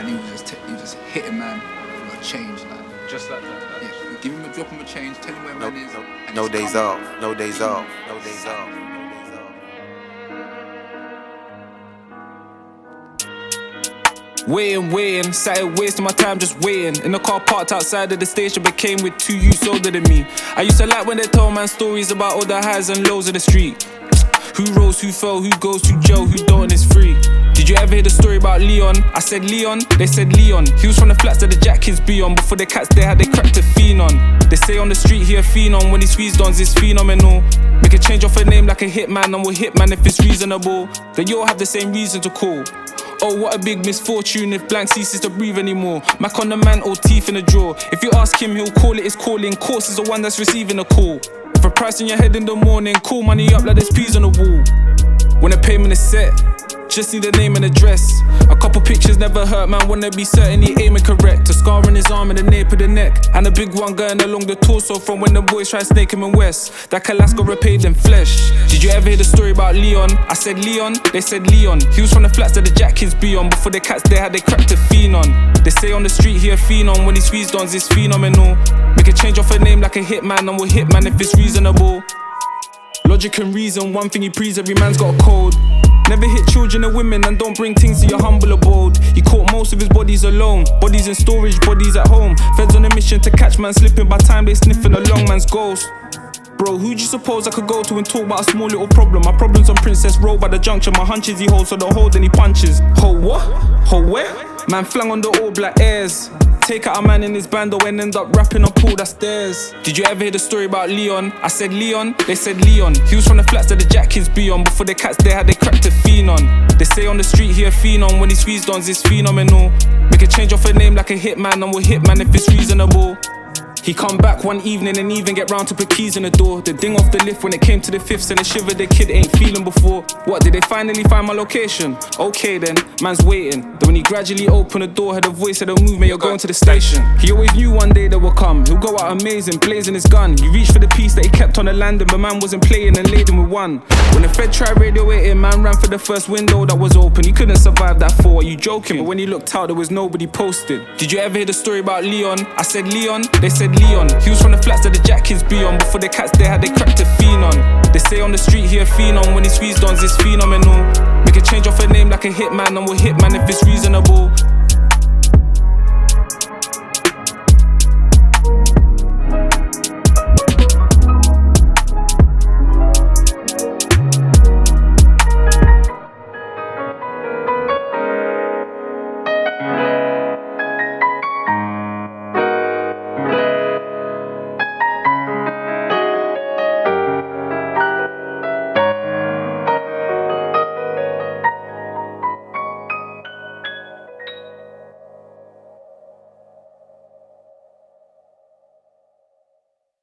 he was just hitting man for a change, like. Just like that. Yeah, you give him a drop him a change, tell him where man is. No days off, no days off, no days off. Waiting, sat here wasting my time just waiting. In the car parked outside of the station, became with 2 youths older than me. I used to like when they told man stories about all the highs and lows of the street. Who rose, who fell, who goes to jail, who don't and is free. Did you ever hear the story about Leon? I said Leon, they said Leon. He was from the flats that the jack kids be on. Before the cats they had they cracked a fiend on. They say on the street he a phenom. When he squeezed on it's phenomenal. Make a change off a name like a hitman, and we'll hitman if it's reasonable. Then you all have the same reason to call. Oh, what a big misfortune if blank ceases to breathe anymore. Mac on the man, or teeth in the drawer. If you ask him, he'll call it his calling. Course is the one that's receiving a call. For a price in your head in the morning, call money up like there's peas on the wall. When the payment is set, just need a name and address. A couple pictures never hurt, man, wanna be certain he aiming correct. A scar on his arm and a nape of the neck, and a big one going along the torso from when the boys tried snake him in West. That Alaska repaid in flesh. Did you ever hear the story about Leon? I said Leon, they said Leon. He was from the flats that the jack kids be on. Before the cats they had they cracked a fiend on. They say on the street he a phenom. When he squeezed on it's phenomenal. Make a change off a name like a hitman, and we'll hitman if it's reasonable. Logic and reason, one thing he prees, every man's got a code. Never hit children or women, and don't bring things to your humble abode. He caught most of his bodies alone. Bodies in storage, bodies at home. Feds on a mission to catch man slipping. By time they sniffing a long man's ghost. Bro, who'd you suppose I could go to and talk about a small little problem? My problem's on Princess Road by the junction. My hunches he holds, so don't hold any punches. Hold what? Hold where? Man flang on the All Black Airs. Take out a man in his bando and end up rapping up all that stairs. Did you ever hear the story about Leon? I said Leon, they said Leon. He was from the flats that the jack kids be on. Before the cats they had they cracked a fiend on. They say on the street he a phenom. When he squeezed on it's phenomenal. Make a change off a name like a hitman, and we'll hitman if it's reasonable. He come back one evening and even get round to put keys in the door. The ding off the lift when it came to the fifths, and the shiver the kid ain't feeling before. What, did they finally find my location? Okay then, man's waiting. Then when he gradually opened the door, heard a voice said, "Don't move, mate, you're going to the station." He always knew one day they would come. He'll go out amazing, blazing his gun. He reached for the piece that he kept on the landing, but man wasn't playing and laid him with one. When the Fed tried radio waiting, man ran for the first window that was open. He couldn't survive that fall, are you joking? But when he looked out, there was nobody posted. Did you ever hear the story about Leon? I said Leon, they said Leon. He was from the flats that the jack kids be on. Before the cats they had they cracked a fiend on. They say on the street he a phenom. When he squeezed on it's phenomenal. Make a change off a name like a hitman, and we'll hitman if it's reasonable.